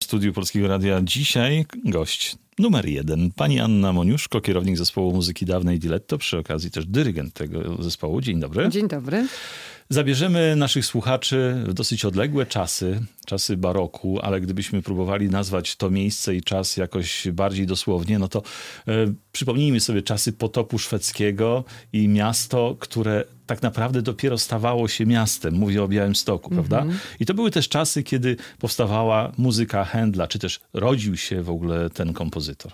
studiu Polskiego Radia dzisiaj gość numer 1. Pani Anna Moniuszko, kierownik zespołu muzyki dawnej Diletto, przy okazji też dyrygent tego zespołu. Dzień dobry. Dzień dobry. Zabierzemy naszych słuchaczy w dosyć odległe czasy baroku, ale gdybyśmy próbowali nazwać to miejsce i czas jakoś bardziej dosłownie, no to przypomnijmy sobie czasy potopu szwedzkiego i miasto, które tak naprawdę dopiero stawało się miastem. Mówię o Białymstoku, prawda? I to były też czasy, kiedy powstawała muzyka Händla, czy też rodził się w ogóle ten kompozytor.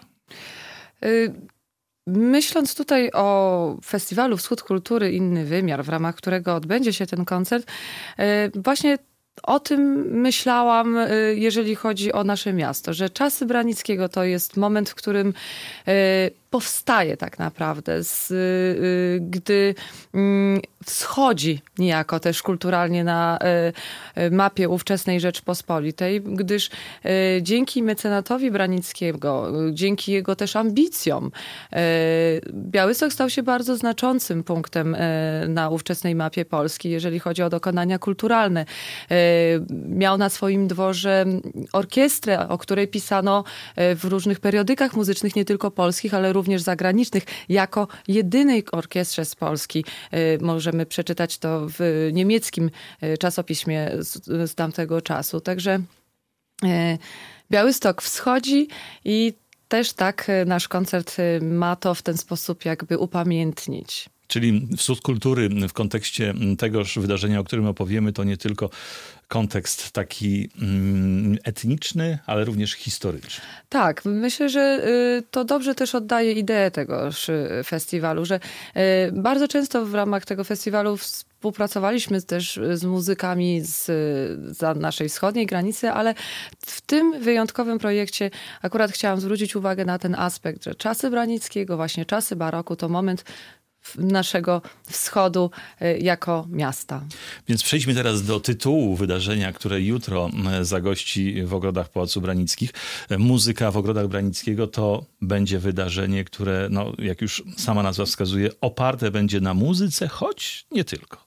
Myśląc tutaj o festiwalu Wschód Kultury Inny Wymiar, w ramach którego odbędzie się ten koncert, właśnie o tym myślałam, jeżeli chodzi o nasze miasto, że czasy Branickiego to jest moment, w którym powstaje tak naprawdę, gdy wschodzi niejako też kulturalnie na mapie ówczesnej Rzeczpospolitej, gdyż dzięki mecenatowi Branickiego, dzięki jego też ambicjom, Białystok stał się bardzo znaczącym punktem na ówczesnej mapie Polski, jeżeli chodzi o dokonania kulturalne. Miał na swoim dworze orkiestrę, o której pisano w różnych periodykach muzycznych, nie tylko polskich, ale również zagranicznych. Jako jedynej orkiestrze z Polski możemy przeczytać to w niemieckim czasopiśmie z tamtego czasu. Także Białystok wschodzi i też tak nasz koncert ma to w ten sposób jakby upamiętnić. Czyli Wschód Kultury w kontekście tegoż wydarzenia, o którym opowiemy, to nie tylko kontekst taki etniczny, ale również historyczny. Tak, myślę, że to dobrze też oddaje ideę tegoż festiwalu, że bardzo często w ramach tego festiwalu współpracowaliśmy też z muzykami za naszej wschodniej granicy, ale w tym wyjątkowym projekcie akurat chciałam zwrócić uwagę na ten aspekt, że czasy Branickiego, właśnie czasy baroku to moment naszego wschodu jako miasta. Więc przejdźmy teraz do tytułu wydarzenia, które jutro zagości w ogrodach Pałacu Branickich. Muzyka w ogrodach Branickiego to będzie wydarzenie, które, no, jak już sama nazwa wskazuje, oparte będzie na muzyce, choć nie tylko.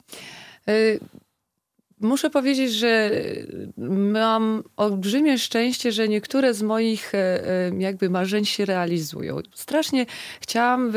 Muszę powiedzieć, że mam olbrzymie szczęście, że niektóre z moich jakby marzeń się realizują. Strasznie chciałam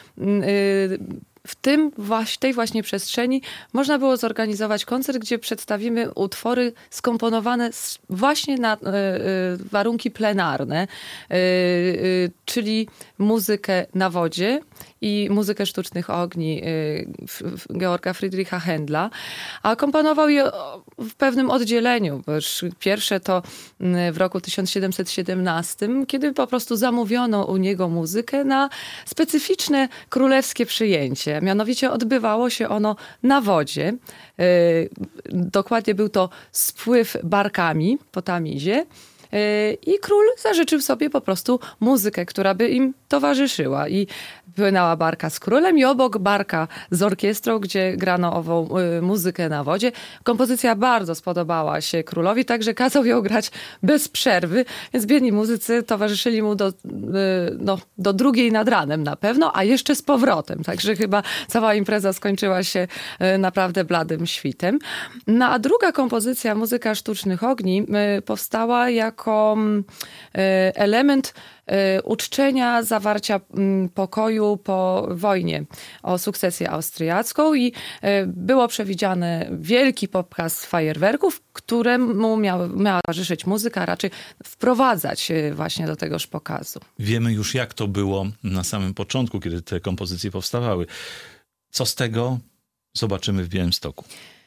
w tej właśnie przestrzeni można było zorganizować koncert, gdzie przedstawimy utwory skomponowane właśnie na warunki plenarne, czyli muzykę na wodzie i muzykę sztucznych ogni Georga Friedricha Händla, a komponował je w pewnym oddzieleniu. Pierwsze to w roku 1717, kiedy po prostu zamówiono u niego muzykę na specyficzne królewskie przyjęcie. Mianowicie odbywało się ono na wodzie. Dokładnie był to spływ barkami po Tamizie. I król zażyczył sobie po prostu muzykę, która by im towarzyszyła. I płynęła barka z królem i obok barka z orkiestrą, gdzie grano ową muzykę na wodzie. Kompozycja bardzo spodobała się królowi, także kazał ją grać bez przerwy, więc biedni muzycy towarzyszyli mu do 2:00 nad ranem na pewno, a jeszcze z powrotem. Także chyba cała impreza skończyła się naprawdę bladym świtem. No a druga kompozycja, muzyka sztucznych ogni, powstała jako element uczczenia zawarcia pokoju po wojnie o sukcesję austriacką i było przewidziany wielki pokaz fajerwerków, któremu miała towarzyszyć muzyka, a raczej wprowadzać właśnie do tegoż pokazu. Wiemy już, jak to było na samym początku, kiedy te kompozycje powstawały. Co z tego zobaczymy w Białymstoku?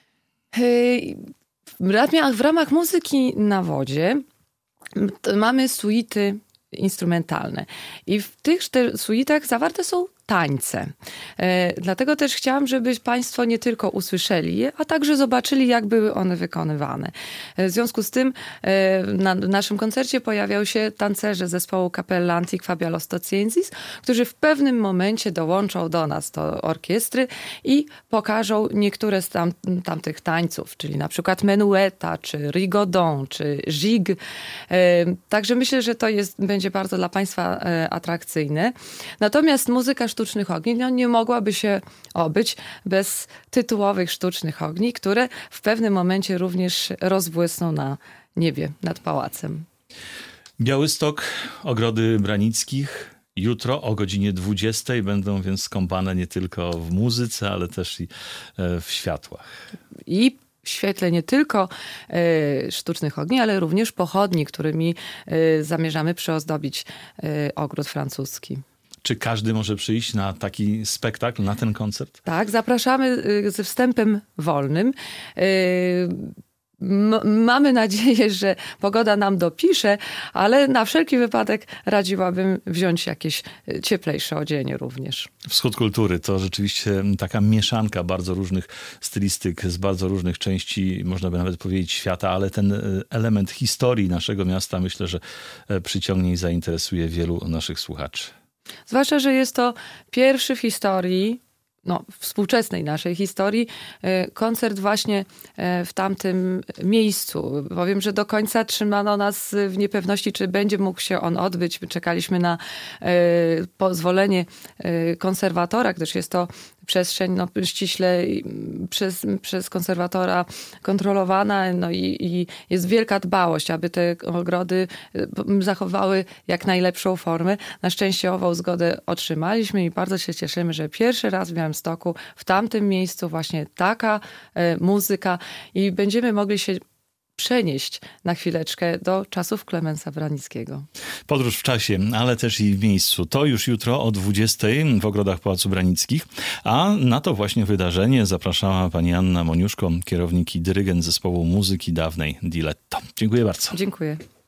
W ramach muzyki na wodzie mamy suity instrumentalne. I w tych suitach zawarte są tańce. Dlatego też chciałam, żeby Państwo nie tylko usłyszeli je, a także zobaczyli, jak były one wykonywane. W związku z tym na naszym koncercie pojawiają się tancerze zespołu Cappella Antiqua Białostocjensis, którzy w pewnym momencie dołączą do nas, do orkiestry i pokażą niektóre z tamtych tańców, czyli na przykład menueta, czy rigodon, czy jig. Także myślę, że to będzie bardzo dla Państwa atrakcyjne. Natomiast muzyka sztucznych ogni nie mogłaby się obyć bez tytułowych sztucznych ogni, które w pewnym momencie również rozbłysną na niebie nad pałacem. Białystok, Ogrody Branickich. Jutro o godzinie 20 będą więc skąpane nie tylko w muzyce, ale też i w światłach. I w świetle nie tylko sztucznych ogni, ale również pochodni, którymi zamierzamy przyozdobić ogród francuski. Czy każdy może przyjść na taki spektakl, na ten koncert? Tak, zapraszamy ze wstępem wolnym. Mamy nadzieję, że pogoda nam dopisze, ale na wszelki wypadek radziłabym wziąć jakieś cieplejsze odzienie również. Wschód kultury to rzeczywiście taka mieszanka bardzo różnych stylistyk z bardzo różnych części, można by nawet powiedzieć, świata, ale ten element historii naszego miasta myślę, że przyciągnie i zainteresuje wielu naszych słuchaczy. Zwłaszcza, że jest to pierwszy w historii, współczesnej naszej historii, koncert właśnie w tamtym miejscu. Powiem, że do końca trzymano nas w niepewności, czy będzie mógł się on odbyć. My czekaliśmy na pozwolenie konserwatora, gdyż jest to przestrzeń ściśle przez konserwatora kontrolowana, i jest wielka dbałość, aby te ogrody zachowały jak najlepszą formę. Na szczęście ową zgodę otrzymaliśmy i bardzo się cieszymy, że pierwszy raz w Białymstoku, w tamtym miejscu właśnie taka muzyka i będziemy mogli się przenieść na chwileczkę do czasów Klemensa Branickiego. Podróż w czasie, ale też i w miejscu. To już jutro o 20 w ogrodach Pałacu Branickich, a na to właśnie wydarzenie zapraszała pani Anna Moniuszko, kierownik i dyrygent zespołu muzyki dawnej Diletto. Dziękuję bardzo. Dziękuję.